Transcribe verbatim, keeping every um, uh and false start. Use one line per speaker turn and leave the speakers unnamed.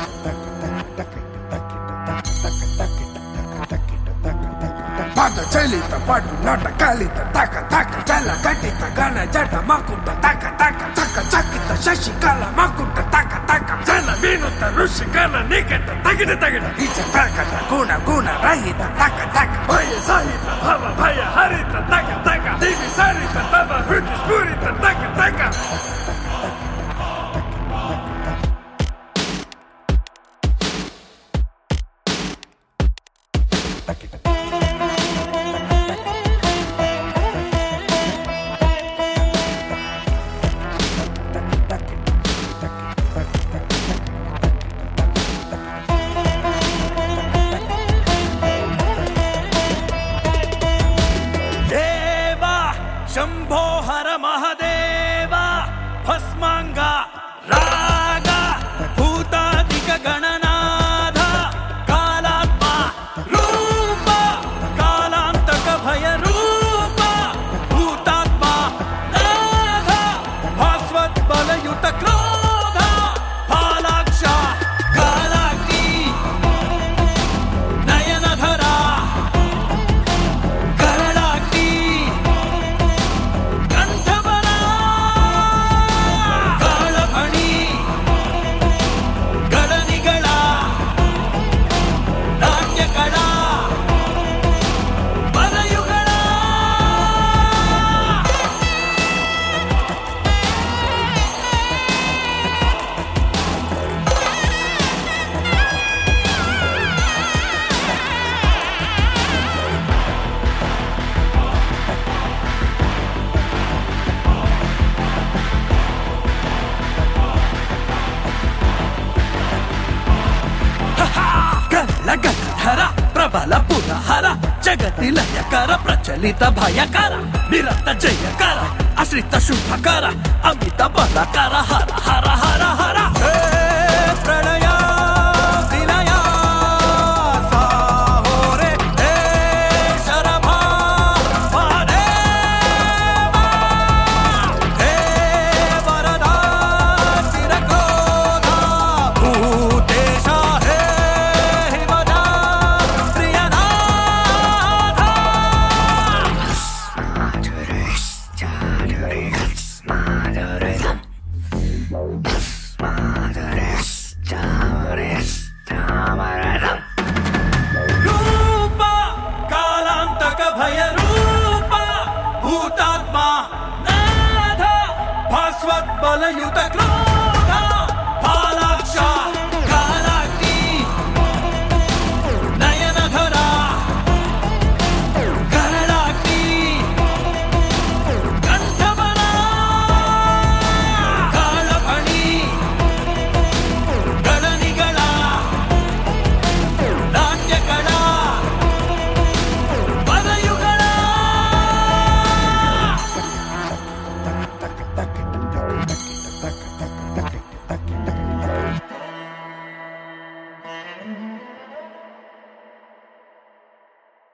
ಪಾದ ಚಲಿತ ಪಾಟು ನಾಟ ಕಾಲಿತ ತಾಕ ತಾಕ ಜಲ ಕಟ್ಟಿತ ಗಣ ಜಟ ಮಕುಟ ತಾಕ ತಾಕ ಚಕ ಚಕಿತ ಶಶಿಕಾಲ ಮಕುಟ ತಾಕ ತಾಕ ಜಲ ಮೀನುತ್ತ ಋಷಿಕನ ನಿಕಟ ತಗಿಡ ತಗಿಡ ಈಚ ಪ್ರಕಟ ಗುಣ ಗುಣ ರಹಿತ ತಾಕ ತಾಕ ಭಯ ಸಹಿತ ಭವ ಭಯ ಹರಿತ ತಾಕ ತಾಕ ದಿವಿ ಸರಿತ ತವ ಹೃದಯ ಸ್ಫುರಿತ ತಾಕ ತಾಕ
ಶಂಭೋ ಹರ ಮಹದೇವ ಭಸ್ಮಾಂಗ ರಾಗ ಭೂತಾಧಿಕ ಗಣನಾಥ ಕಾಲಾತ್ಮ ರೂಪ ಕಾಲಾಂತಕ ಭಯ ರೂಪ ಭೂತಾತ್ಮ ನಾಥ ಭಾಸ್ವತ್ ಬಲಯುತ ಕ್ರೋಧ ಫಾಲಾಕ್ಷ ಕಾಲಾಗ್ನಿ ನಯನಧರ ಕರಳಾಗ್ನಿ ಗಣಧರ ಪ್ರಬಲ ಪುರಹರ ಜಗತಿ ಲಯಕರ ಪ್ರಚಲಿತ ಭಯಕರ ನಿರತ ಜಯಕರ ಅಶ್ರಿತ ಶುಭಕರ ಅಮಿತ ಬಲಕರ ಹರ ಹರ ಹರ ಹರ